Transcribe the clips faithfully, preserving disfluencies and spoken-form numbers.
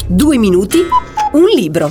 Due minuti, un libro.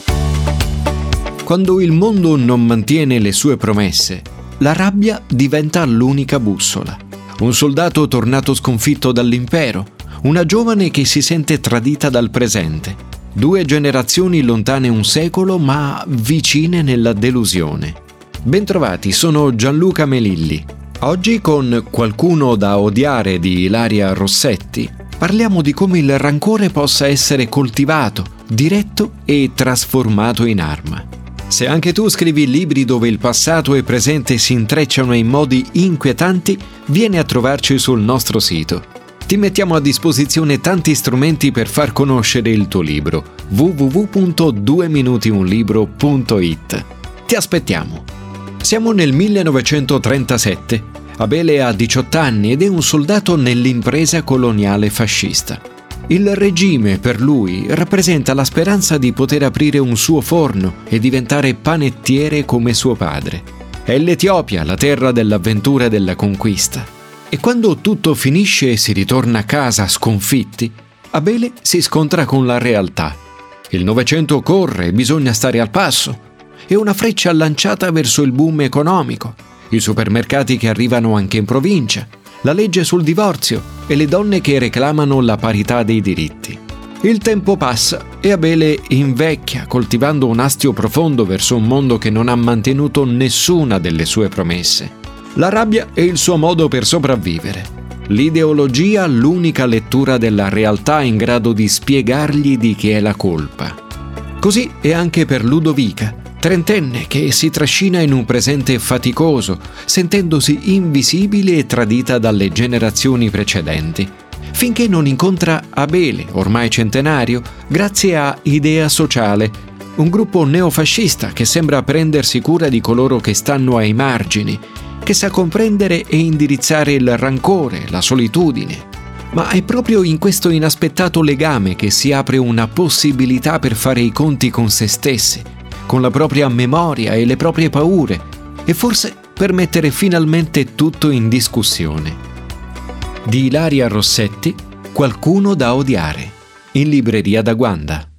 Quando il mondo non mantiene le sue promesse, la rabbia diventa l'unica bussola. Un soldato tornato sconfitto dall'impero, una giovane che si sente tradita dal presente. Due generazioni lontane un secolo ma vicine nella delusione. Bentrovati, sono Gianluca Melilli. Oggi con Qualcuno da odiare di Ilaria Rossetti parliamo di come il rancore possa essere coltivato, diretto e trasformato in arma. Se anche tu scrivi libri dove il passato e il presente si intrecciano in modi inquietanti, vieni a trovarci sul nostro sito. Ti mettiamo a disposizione tanti strumenti per far conoscere il tuo libro. w w w punto due minuti un libro punto i t. Ti aspettiamo. Siamo nel millenovecentotrentasette. Abele ha diciotto anni ed è un soldato nell'impresa coloniale fascista. Il regime per lui rappresenta la speranza di poter aprire un suo forno e diventare panettiere come suo padre. È l'Etiopia, la terra dell'avventura e della conquista. E quando tutto finisce e si ritorna a casa sconfitti, Abele si scontra con la realtà. Il Novecento corre, bisogna stare al passo. È una freccia lanciata verso il boom economico, i supermercati che arrivano anche in provincia, la legge sul divorzio e le donne che reclamano la parità dei diritti. Il tempo passa e Abele invecchia, coltivando un astio profondo verso un mondo che non ha mantenuto nessuna delle sue promesse. La rabbia è il suo modo per sopravvivere. L'ideologia l'unica lettura della realtà in grado di spiegargli di chi è la colpa. Così è anche per Ludovica, trentenne che si trascina in un presente faticoso, sentendosi invisibile e tradita dalle generazioni precedenti, finché non incontra Abele, ormai centenario, grazie a Idea Sociale, un gruppo neofascista che sembra prendersi cura di coloro che stanno ai margini, che sa comprendere e indirizzare il rancore, la solitudine. Ma è proprio in questo inaspettato legame che si apre una possibilità per fare i conti con se stessi, con la propria memoria e le proprie paure, e forse per mettere finalmente tutto in discussione. Di Ilaria Rossetti, Qualcuno da odiare, in libreria da Guanda.